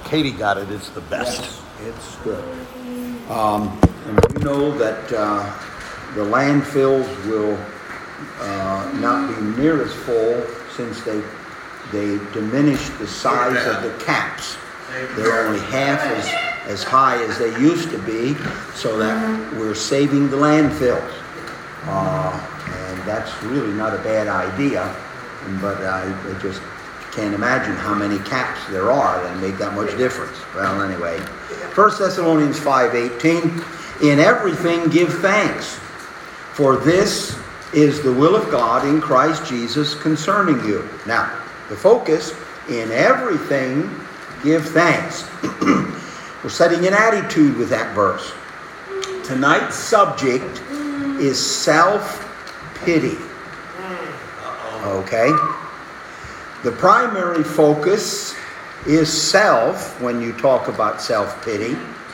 Katie got it. It's the best. Yes, it's good. And we know that the landfills will not be near as full since they diminished the size of the caps. They're only half as high as they used to be, so that we're saving the landfills. And that's really not a bad idea, but I just can't imagine how many caps there are that make that much difference. Well, anyway, 1 Thessalonians 5:18, in everything give thanks, for this is the will of God in Christ Jesus concerning you. Now, the focus, in everything give thanks. We're setting an attitude with that verse. Tonight's subject is self-pity. Okay? The primary focus is self when you talk about self-pity.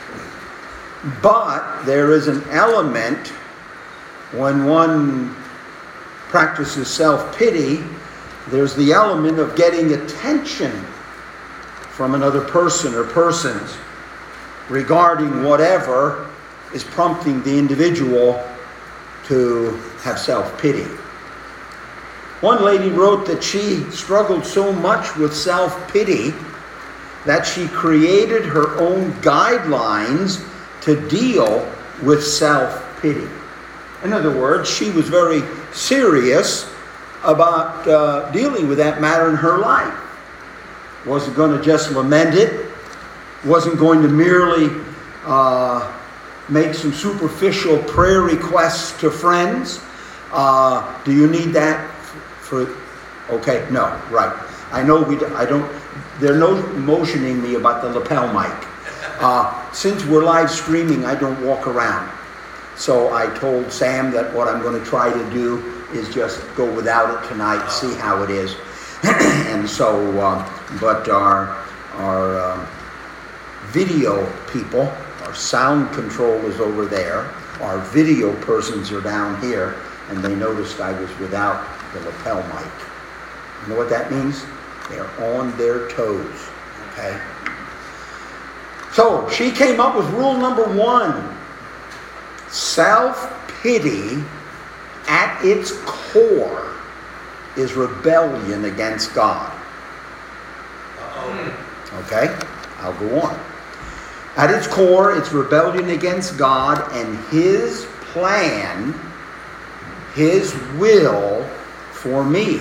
But there is an element when one practices self-pity, there's the element of getting attention from another person or persons regarding whatever is prompting the individual to have self-pity. One lady wrote that she struggled so much with self-pity that she created her own guidelines to deal with self-pity. In other words, she was very serious about dealing with that matter in her life. Wasn't going to just lament it. Wasn't going to merely make some superficial prayer requests to friends. Do you need that for? Okay, no, right. I know I don't. They're no motioning me about the lapel mic. Since we're live streaming, I don't walk around. So I told Sam that what I'm going to try to do is just go without it tonight, see how it is. And so, but our video people, our sound control is over there. Our video persons are down here, and they noticed I was without the lapel mic. You know what that means? They're on their toes. Okay? So she came up with rule number 1. Self-pity at its core is rebellion against God. Okay? I'll go on. At its core, it's rebellion against God and His plan, His will for me.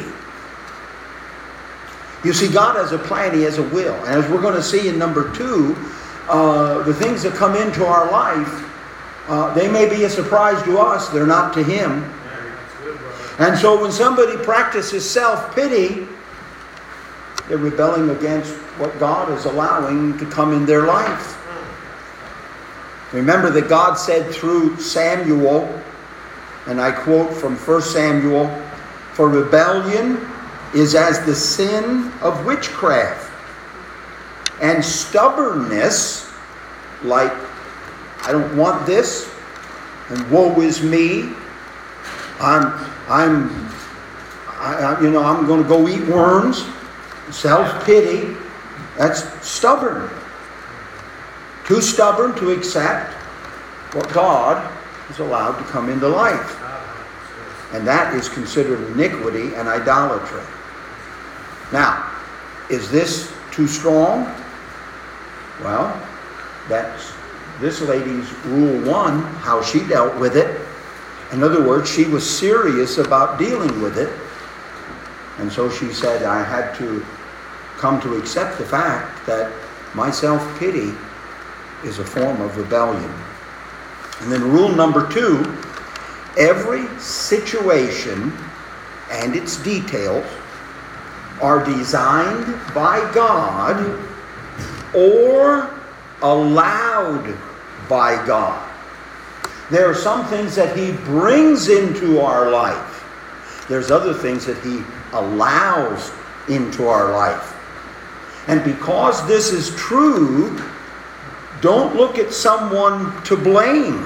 You see, God has a plan, He has a will. And as we're going to see in number 2, the things that come into our life, they may be a surprise to us, they're not to Him. And so when somebody practices self-pity, they're rebelling against what God is allowing to come in their life. Remember that God said through Samuel, and I quote from 1 Samuel, "For rebellion is as the sin of witchcraft, and stubbornness, like I don't want this, and woe is me. I'm going to go eat worms." Self-pity, that's stubborn. Too stubborn to accept what God has allowed to come into life. And that is considered iniquity and idolatry. Now, is this too strong? Well, that's this lady's rule 1, how she dealt with it. In other words, she was serious about dealing with it. And so she said, I had to come to accept the fact that my self-pity is a form of rebellion. And then rule number 2, every situation and its details are designed by God or allowed by God. There are some things that He brings into our life. There's other things that He allows into our life. And because this is true, don't look at someone to blame.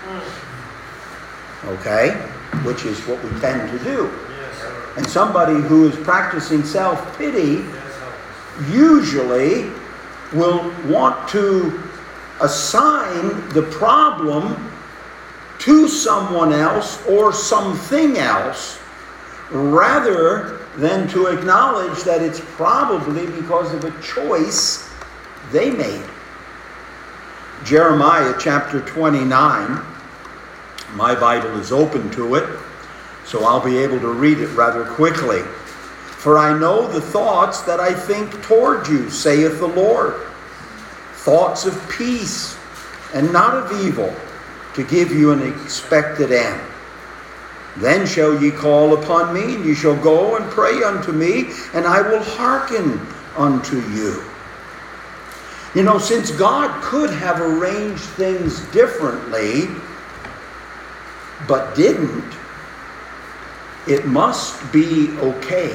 Okay? Which is what we tend to do. And somebody who is practicing self-pity usually will want to assign the problem to someone else or something else, rather than to acknowledge that it's probably because of a choice they made. Jeremiah chapter 29. My Bible is open to it, so I'll be able to read it rather quickly. For I know the thoughts that I think toward you, saith the Lord, thoughts of peace and not of evil, to give you an expected end. Then shall ye call upon me, and ye shall go and pray unto me, and I will hearken unto you. You know, since God could have arranged things differently, but didn't, it must be okay.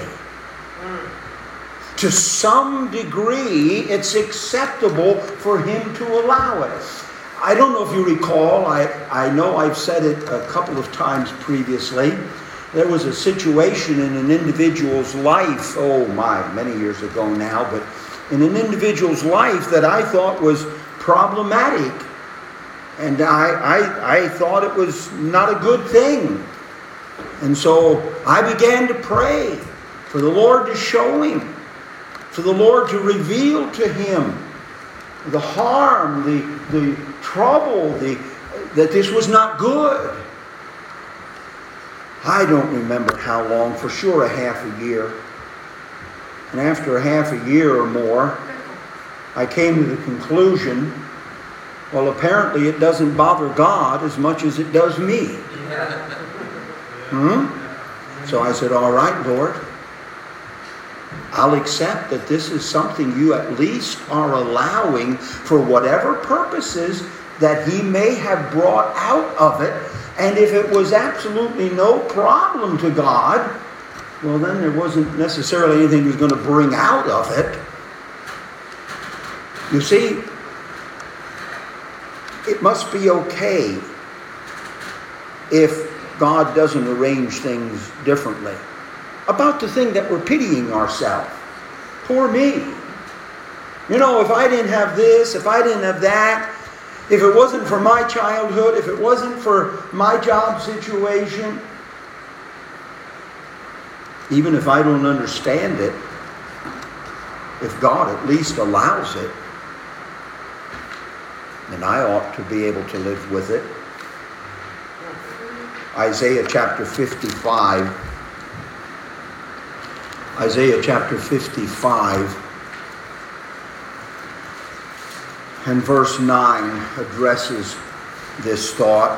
To some degree, it's acceptable for him to allow it. I don't know if you recall, I know I've said it a couple of times previously. There was a situation in an individual's life, many years ago now, but in an individual's life that I thought was problematic. And I thought it was not a good thing. And so I began to pray for the Lord to show him, for the Lord to reveal to him the harm, the trouble, that this was not good. I don't remember how long, for sure a half a year. And after a half a year or more, I came to the conclusion, well, apparently it doesn't bother God as much as it does me. So I said, all right, Lord, I'll accept that this is something you at least are allowing for whatever purposes that he may have brought out of it. And if it was absolutely no problem to God, well, then there wasn't necessarily anything he was going to bring out of it. You see, it must be okay if God doesn't arrange things differently. About the thing that we're pitying ourselves. Poor me. You know, if I didn't have this, if I didn't have that, if it wasn't for my childhood, if it wasn't for my job situation, even if I don't understand it, if God at least allows it, then I ought to be able to live with it. Isaiah chapter 55. Isaiah chapter 55 and verse 9 addresses this thought.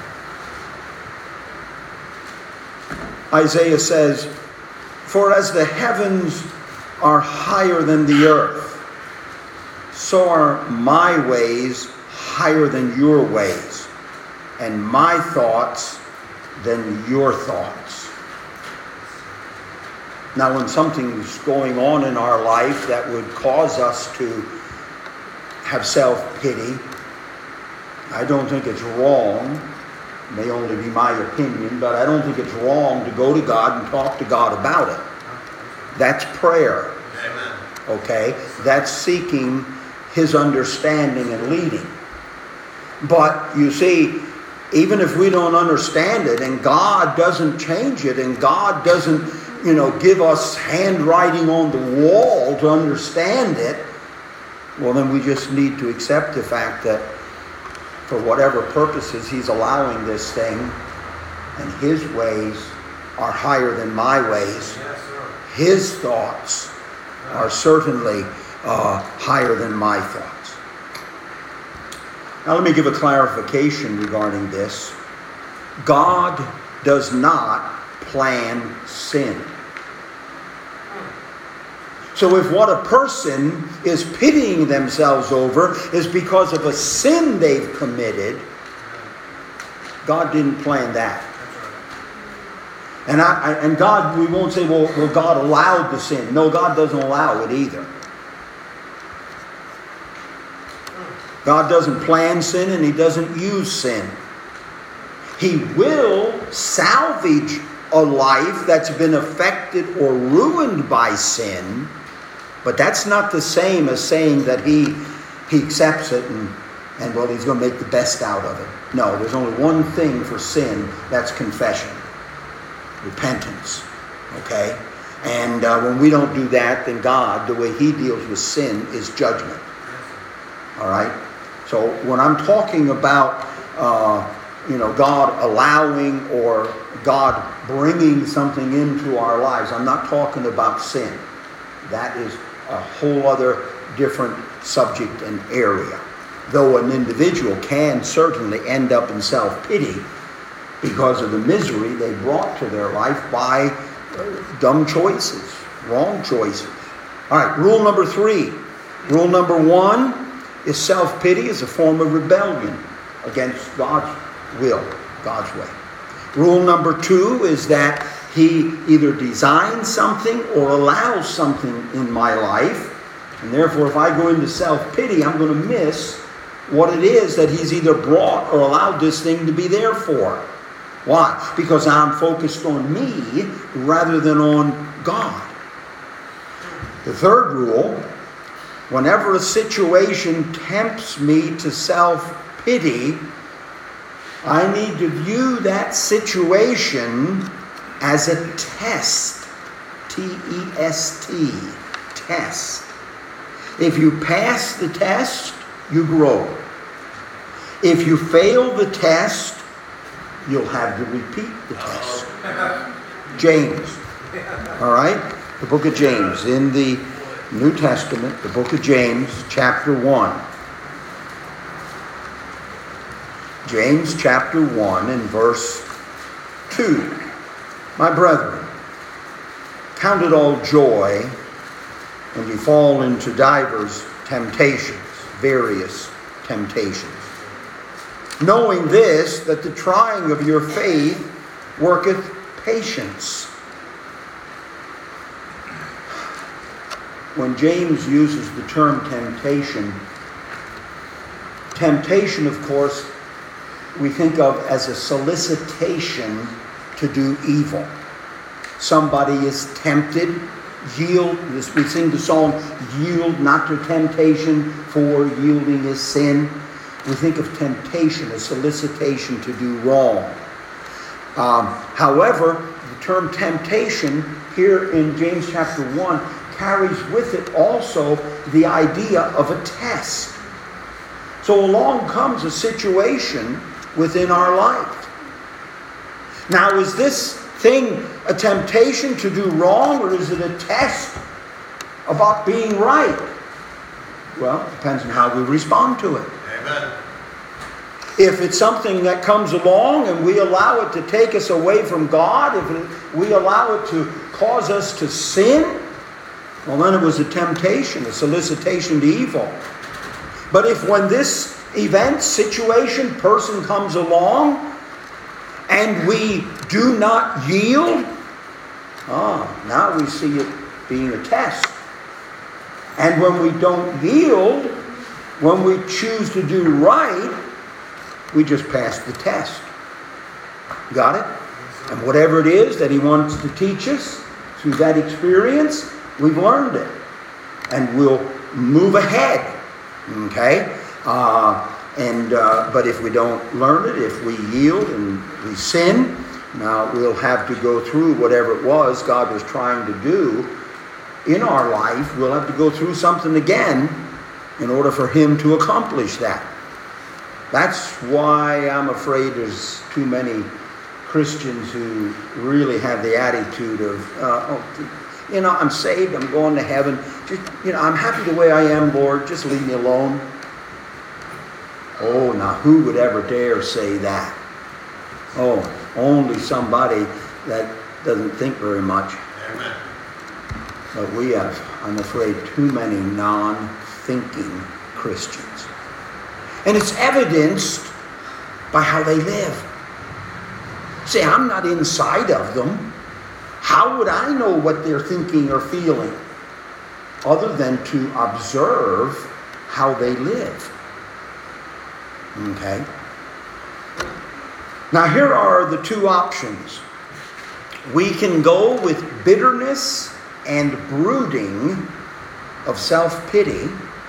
Isaiah says, for as the heavens are higher than the earth, so are my ways higher than your ways, and my thoughts than your thoughts. Now, when something's going on in our life that would cause us to have self-pity, I don't think it's wrong. It may only be my opinion, but I don't think it's wrong to go to God and talk to God about it. That's prayer. Amen. Okay? That's seeking his understanding and leading. But you see, even if we don't understand it and God doesn't change it and God doesn't give us handwriting on the wall to understand it, well, then we just need to accept the fact that for whatever purposes he's allowing this thing, and his ways are higher than my ways. Yes, sir. His thoughts are certainly higher than my thoughts. Now let me give a clarification regarding this. God does not plan sin. So if what a person is pitying themselves over is because of a sin they've committed, God didn't plan that. And God, we won't say, well, God allowed the sin. No, God doesn't allow it either. God doesn't plan sin and he doesn't use sin. He will salvage a life that's been affected or ruined by sin, But that's not the same as saying that he accepts it and well, he's going to make the best out of it. No, there's only one thing for sin. That's confession. Repentance. Okay? And when we don't do that, then God, the way he deals with sin, is judgment. All right? So when I'm talking about, God allowing or God bringing something into our lives, I'm not talking about sin. That is a whole other different subject and area. Though an individual can certainly end up in self-pity because of the misery they brought to their life by dumb choices, wrong choices. All right, rule number 3. Rule number 1 is self-pity is a form of rebellion against God's will, God's way. Rule number 2 is that he either designs something or allows something in my life. And therefore, if I go into self-pity, I'm going to miss what it is that he's either brought or allowed this thing to be there for. Why? Because I'm focused on me rather than on God. The third rule, whenever a situation tempts me to self-pity, I need to view that situation as a test. T-E-S-T. Test. If you pass the test, you grow. If you fail the test, you'll have to repeat the test. James. All right? The book of James. In the New Testament, the book of James, chapter 1. James chapter 1 and verse 2. My brethren, count it all joy when you fall into divers temptations, various temptations. Knowing this, that the trying of your faith worketh patience. When James uses the term temptation, of course, we think of as a solicitation to do evil. Somebody is tempted, yield. We sing the song, yield not to temptation, for yielding is sin. We think of temptation as solicitation to do wrong. However, the term temptation here in James chapter 1 carries with it also the idea of a test. So along comes a situation within our life. Now, is this thing a temptation to do wrong, or is it a test about being right? Well, it depends on how we respond to it. Amen. If it's something that comes along and we allow it to take us away from God, if we allow it to cause us to sin, well, then it was a temptation, a solicitation to evil. But if when this event, situation, person comes along and we do not yield, now we see it being a test. And when we don't yield, when we choose to do right, we just pass the test. Got it? And whatever it is that he wants to teach us through that experience, we've learned it. And we'll move ahead. Okay? But if we don't learn it, if we yield and we sin, now we'll have to go through whatever it was God was trying to do in our life. We'll have to go through something again in order for him to accomplish that. That's why I'm afraid there's too many Christians who really have the attitude of, I'm saved, I'm going to heaven. Just, I'm happy the way I am, Lord. Just leave me alone. Oh, now who would ever dare say that? Oh, only somebody that doesn't think very much. Amen. But we have, I'm afraid, too many non-thinking Christians. And it's evidenced by how they live. See, I'm not inside of them. How would I know what they're thinking or feeling other than to observe how they live? Okay. Now here are the two options. We can go with bitterness and brooding, of self-pity,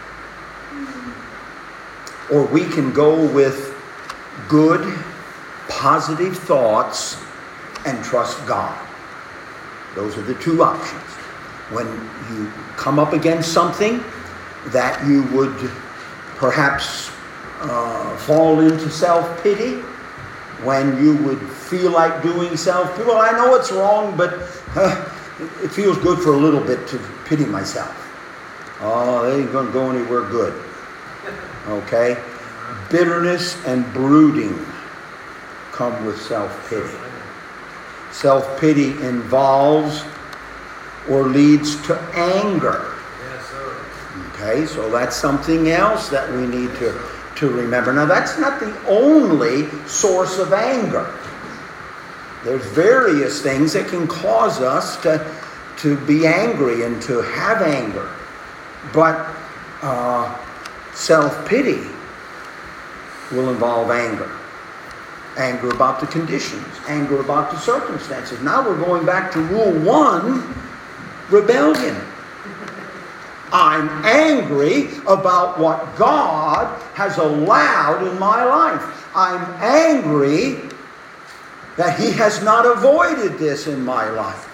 or we can go with good, positive thoughts and trust God. Those are the two options. When you come up against something that you would perhaps fall into self-pity, when you would feel like doing self-pity, well, I know it's wrong, but it feels good for a little bit to pity myself. Oh, they ain't going to go anywhere good. Okay? Bitterness and brooding come with self-pity. Self-pity involves or leads to anger. Yes, sir. Okay, so that's something else that we need to remember. Now, that's not the only source of anger. There's various things that can cause us to be angry and to have anger. But self-pity will involve anger. Anger about the conditions. Anger about the circumstances. Now we're going back to rule 1, rebellion. I'm angry about what God has allowed in my life. I'm angry that He has not avoided this in my life.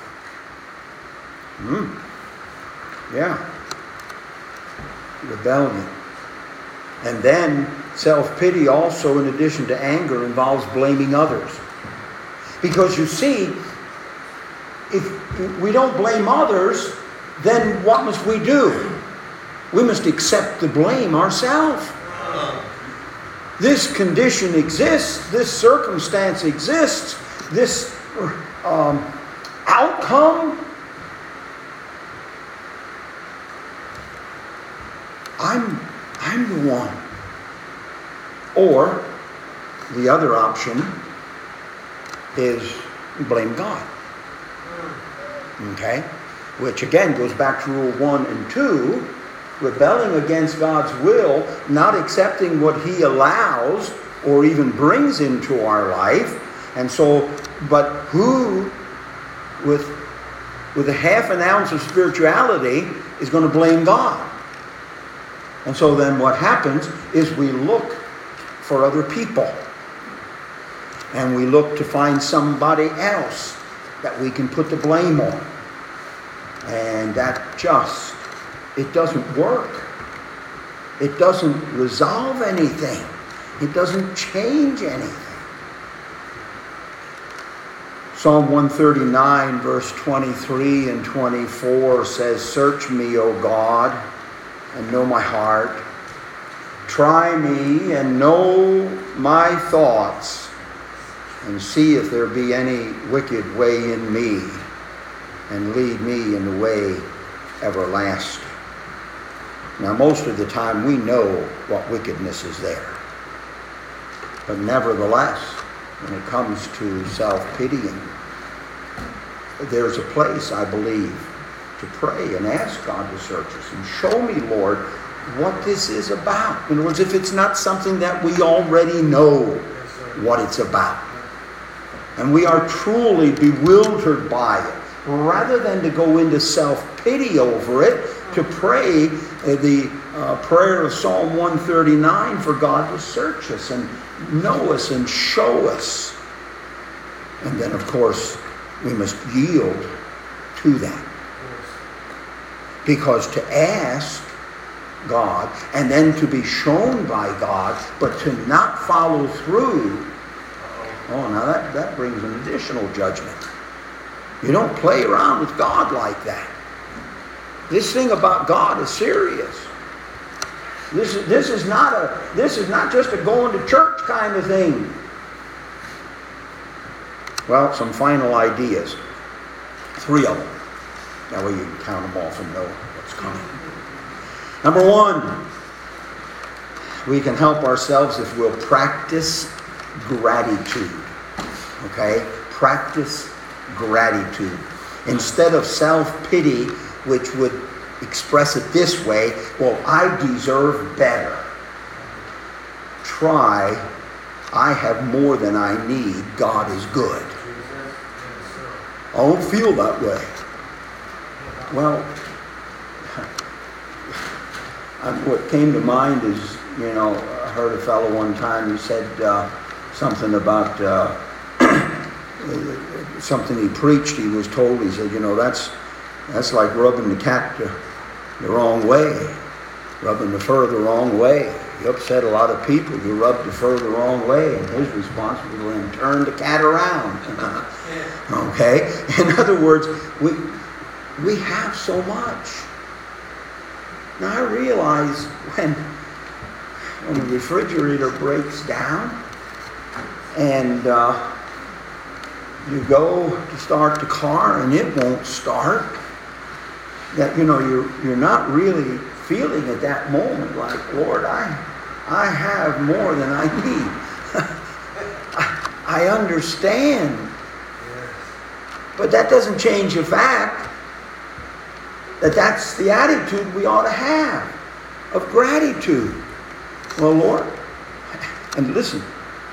Yeah. Rebellion. And then self-pity also, in addition to anger, involves blaming others. Because you see, if we don't blame others, then what must we do? We must accept the blame ourselves. This condition exists, this circumstance exists, this outcome. I'm the one. Or the other option is blame God. Okay? Which again goes back to rule 1 and 2. Rebelling against God's will, not accepting what He allows or even brings into our life. And so, but who with a half an ounce of spirituality is going to blame God? And so then what happens is we look for other people. And we look to find somebody else that we can put the blame on. And that just, it doesn't work. It doesn't resolve anything. It doesn't change anything. Psalm 139, verse 23 and 24 says, "Search me, O God, and know my heart. Try me and know my thoughts, and see if there be any wicked way in me, and lead me in the way everlasting." Now, most of the time we know what wickedness is there. But nevertheless, when it comes to self-pitying, there's a place, I believe, to pray and ask God to search us and show me, Lord, what this is about. In other words, if it's not something that we already know what it's about, and we are truly bewildered by it, rather than to go into self-pity over it, to pray the prayer of Psalm 139 for God to search us and know us and show us. And then, of course, we must yield to that. Because to ask God and then to be shown by God, but to not follow through, oh, now that brings an additional judgment. You don't play around with God like that. This thing about God is serious. This is not just a going to church kind of thing. Well, some final ideas. 3 of them. That way you can count them off and know what's coming. Number 1, we can help ourselves if we'll practice gratitude. Okay? Practice gratitude. Instead of self-pity, which would express it this way, well, I deserve better. Try, I have more than I need. God is good. I don't feel that way. Well, What came to mind is, I heard a fellow one time who said something about something he preached. He was told, he said, that's like rubbing the cat the wrong way, rubbing the fur the wrong way. You upset a lot of people. You rub the fur the wrong way, and his response was to then turn the cat around. Okay? In other words, we have so much. Now I realize when the refrigerator breaks down and you go to start the car and it won't start, that you're not really feeling at that moment like, Lord, I have more than I need. I understand. But that doesn't change the fact that that's the attitude we ought to have, of gratitude. Well, Lord, and listen,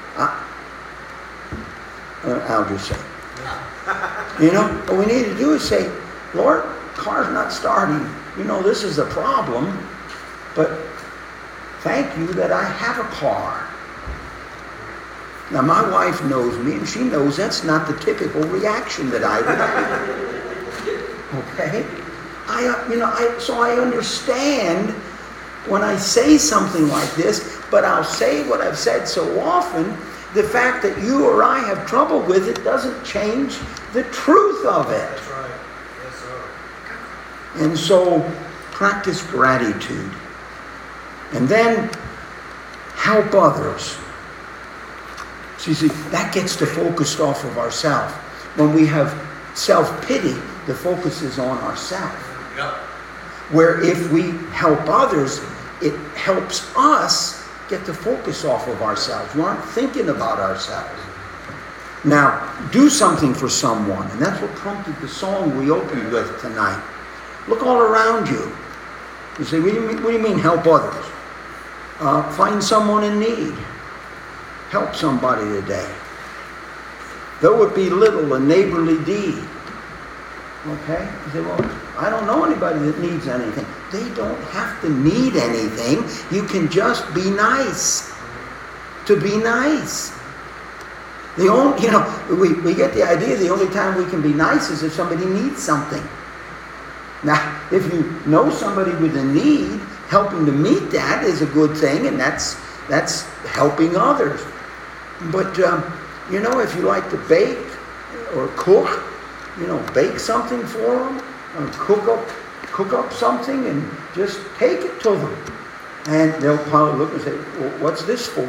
I'll just say, what we need to do is say, Lord, car's not starting. This is a problem, but thank you that I have a car. Now, my wife knows me, and she knows that's not the typical reaction that I would have. Okay? So I understand when I say something like this, but I'll say what I've said so often, the fact that you or I have trouble with it doesn't change the truth of it. That's right. Yes, sir. And so, practice gratitude. And then, help others. See, that gets the focus off of ourselves. When we have self-pity, the focus is on ourselves. Yep. Where if we help others, it helps us get the focus off of ourselves. We aren't thinking about ourselves. Now, do something for someone. And that's what prompted the song we opened with tonight. Look all around you. You say, what do you mean help others? Find someone in need. Help somebody today. Though it be little, a neighborly deed. Okay? You say, well, I don't know anybody that needs anything. They don't have to need anything. You can just be nice. To be nice. We get the idea the only time we can be nice is if somebody needs something. Now, if you know somebody with a need, helping to meet that is a good thing, and that's helping others. But, if you like to bake or cook, bake something for them, or cook up something and just take it to them. And they'll probably look and say, well, what's this for?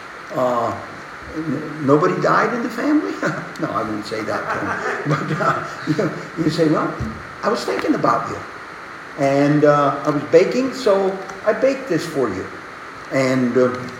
Nobody died in the family? No, I wouldn't say that to them. But you say, well, I was thinking about you. And I was baking, so I baked this for you. And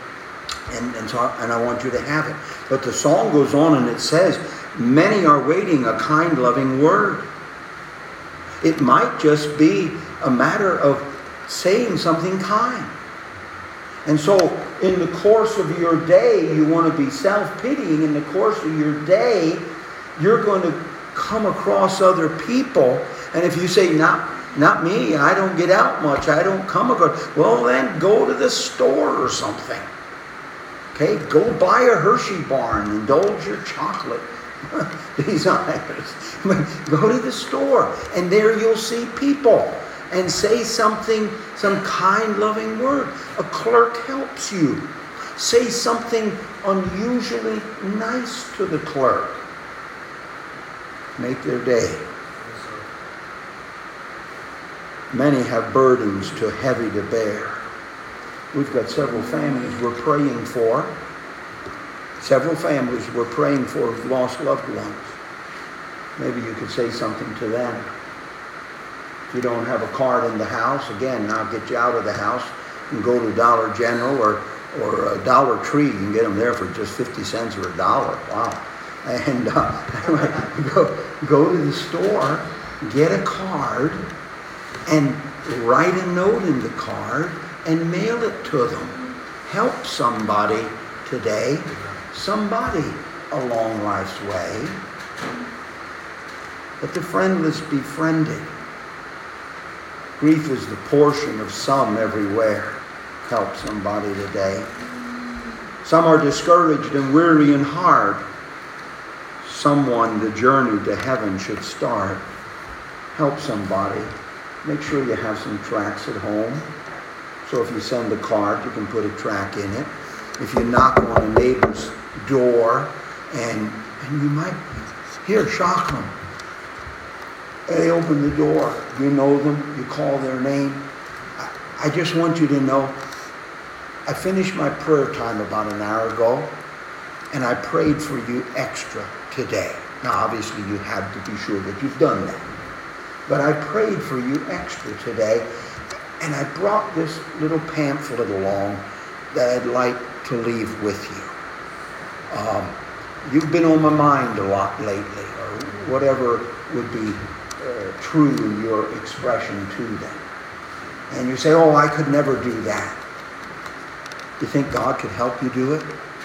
I want you to have it. But the song goes on and it says, many are waiting a kind, loving word. It might just be a matter of saying something kind. And so in the course of your day, you want to be self-pitying. In the course of your day, you're going to come across other people. And if you say, not me, I don't get out much, I don't come across, well then go to the store or something. Okay, go buy a Hershey bar and indulge your chocolate desires. Go to the store and there you'll see people and say something, some kind, loving word. A clerk helps you. Say something unusually nice to the clerk. Make their day. Many have burdens too heavy to bear. We've got several families we're praying for. Several families we're praying for who've lost loved ones. Maybe you could say something to them. If you don't have a card in the house, again, I'll get you out of the house and go to Dollar General or Dollar Tree. You can get them there for just 50 cents or $1. Wow. And go to the store, get a card, and write a note in the card and mail it to them. Help somebody today, somebody along life's way. Let the friendless be friended. Grief is the portion of some everywhere. Help somebody today. Some are discouraged and weary and hard. Someone, the journey to heaven should start. Help somebody. Make sure you have some tracts at home. So if you send a card, you can put a tract in it. If you knock on a neighbor's door and you might shock them. They open the door. You know them. You call their name. I just want you to know, I finished my prayer time about an hour ago, and I prayed for you extra today. Now, obviously, you have to be sure that you've done that. But I prayed for you extra today, and I brought this little pamphlet along that I'd like to leave with you. You've been on my mind a lot lately, or whatever would be true in your expression to them. And you say, oh, I could never do that. You think God could help you do it?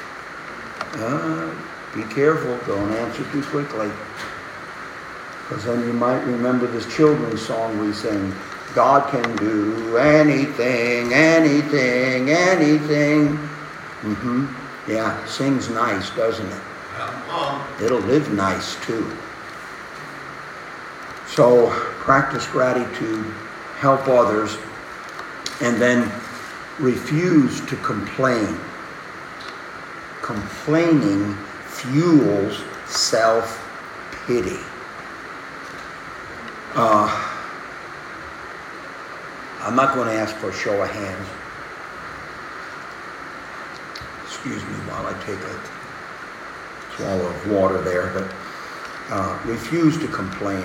Be careful. Don't answer too quickly. Because then you might remember this children's song we sing. God can do anything, anything, anything. Yeah, sings nice, doesn't it? It'll live nice too. So practice gratitude, help others, and then refuse to complain. Complaining fuels self-pity. I'm not going to ask for a show of hands. Excuse me while I take a swallow of water there, but refuse to complain.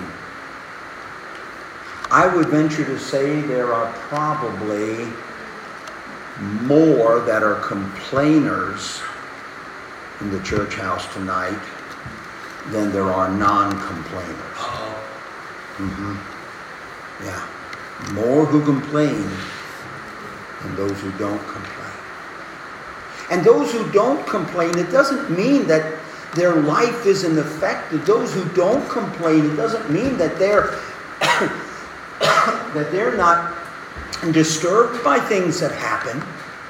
I would venture to say there are probably more that are complainers in the church house tonight than there are non-complainers. Yeah. More who complain than those who don't complain. And those who don't complain, it doesn't mean that their life isn't affected. Those who don't complain, it doesn't mean that they're that they're not disturbed by things that happen.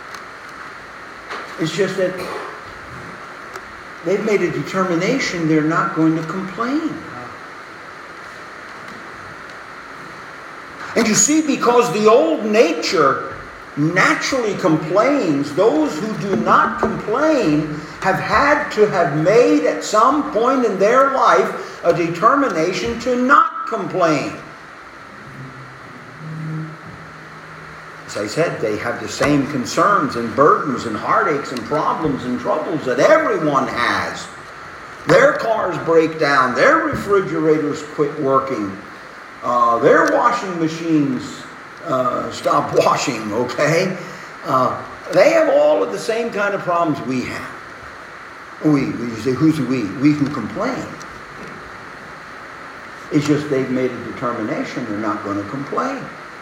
It's just that they've made a determination they're not going to complain. And you see, because the old nature naturally complains, those who do not complain have had to have made at some point in their life a determination to not complain. As I said, they have the same concerns and burdens and heartaches and problems and troubles that everyone has. Their cars break down, their refrigerators quit working, their washing machines stop washing, okay? They have all of the same kind of problems we have. You say, who's we? We who complain. It's just they've made a determination they're not going to complain.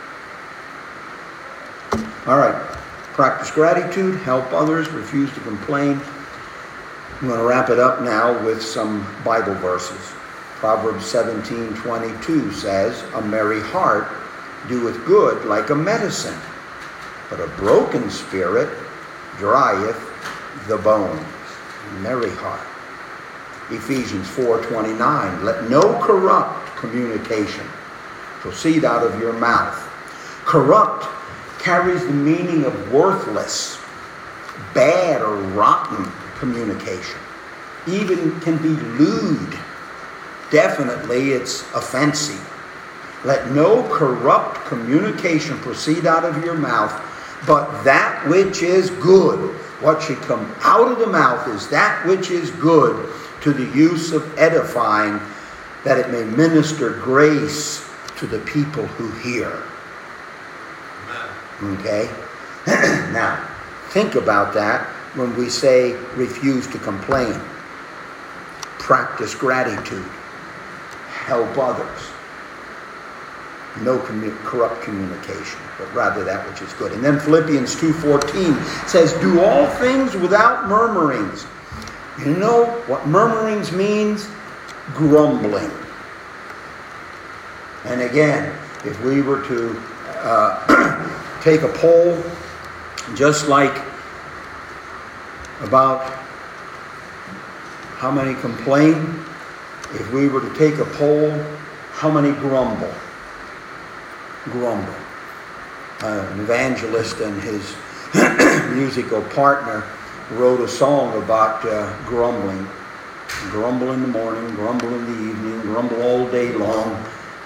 All right. Practice gratitude, help others, refuse to complain. I'm going to wrap it up now with some Bible verses. Proverbs 17:22 says, a merry heart doeth good like a medicine, but a broken spirit drieth the bones. Merry heart. Ephesians 4:29, let no corrupt communication proceed out of your mouth. Corrupt carries the meaning of worthless, bad, or rotten communication. Even can be lewd. Definitely it's offensive. Let no corrupt communication proceed out of your mouth, but that which is good. What should come out of the mouth is that which is good, to the use of edifying, that it may minister grace to the people who hear. Okay? Now, think about that when we say refuse to complain. Practice gratitude. Help others. No corrupt communication, but rather that which is good. And then Philippians 2:14 says, do all things without murmurings. You know what murmurings means? Grumbling. And again, if we were to take a poll, just like about how many complain. If we were to take a poll, how many grumble? Grumble. An evangelist and his musical partner wrote a song about grumbling. Grumble in the morning, grumble in the evening, grumble all day long.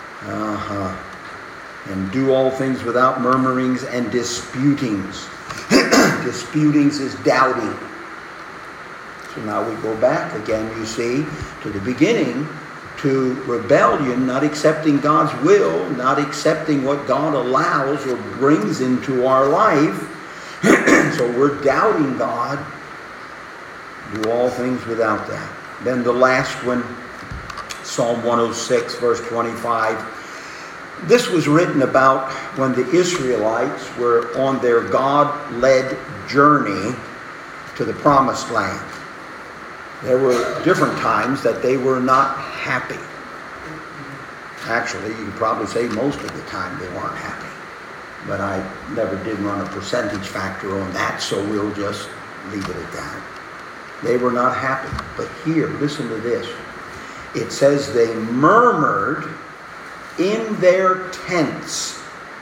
And do all things without murmurings and disputings. Disputings is doubting. So now we go back again, you see, to the beginning, to rebellion, not accepting God's will, not accepting what God allows or brings into our life. So we're doubting God. Do all things without that. Then the last one, Psalm 106, verse 25. This was written about when the Israelites were on their God-led journey to the Promised Land. There were different times that they were not happy. Actually, you could probably say most of the time they weren't happy. But I never did run a percentage factor on that, so we'll just leave it at that. They were not happy. But here, listen to this. It says they murmured in their tents.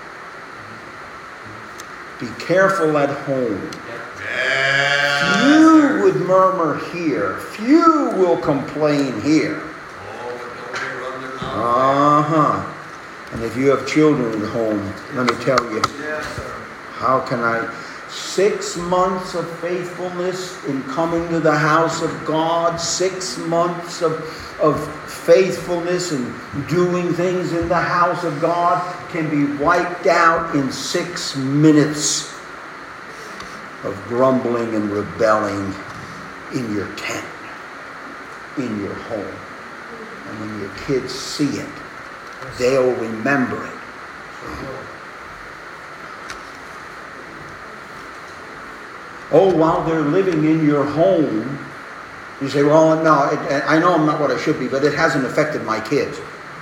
Be careful at home. Few would murmur here. Few will complain here. And if you have children at home, let me tell you, how can I... 6 months of faithfulness in coming to the house of God, 6 months of faithfulness and doing things in the house of God can be wiped out in 6 minutes of grumbling and rebelling in your tent, in your home. And when your kids see it, they'll remember it. Oh, while they're living in your home, you say, well, no, I know I'm not what I should be, but it hasn't affected my kids.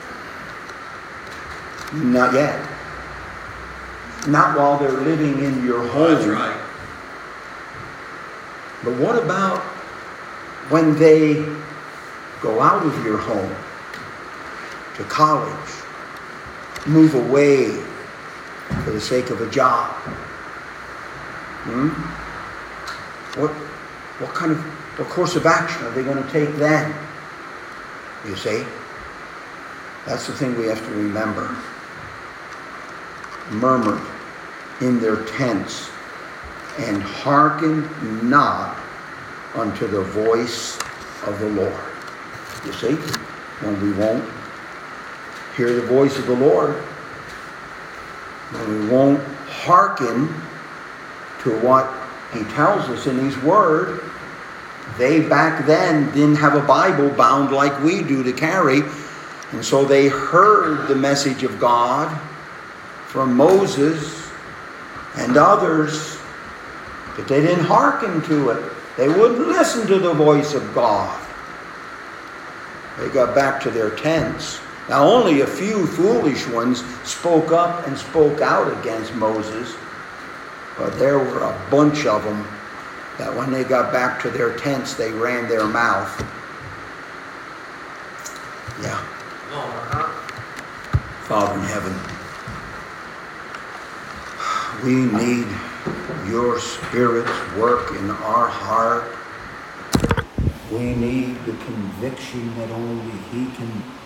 Not yet. Not while they're living in your home. That's right. But what about when they go out of your home to college, move away for the sake of a job? What course of action are they going to take then? You see? That's the thing we have to remember. Murmured in their tents and hearkened not unto the voice of the Lord. You see? When we won't hear the voice of the Lord, when we won't hearken to what He tells us in His Word. They back then didn't have a Bible bound like we do to carry. And so they heard the message of God from Moses and others, but they didn't hearken to it. They wouldn't listen to the voice of God. They got back to their tents. Now only a few foolish ones spoke up and spoke out against Moses. But there were a bunch of them that when they got back to their tents, they ran their mouth. Yeah. Father in heaven, we need your Spirit's work in our heart. We need the conviction that only He can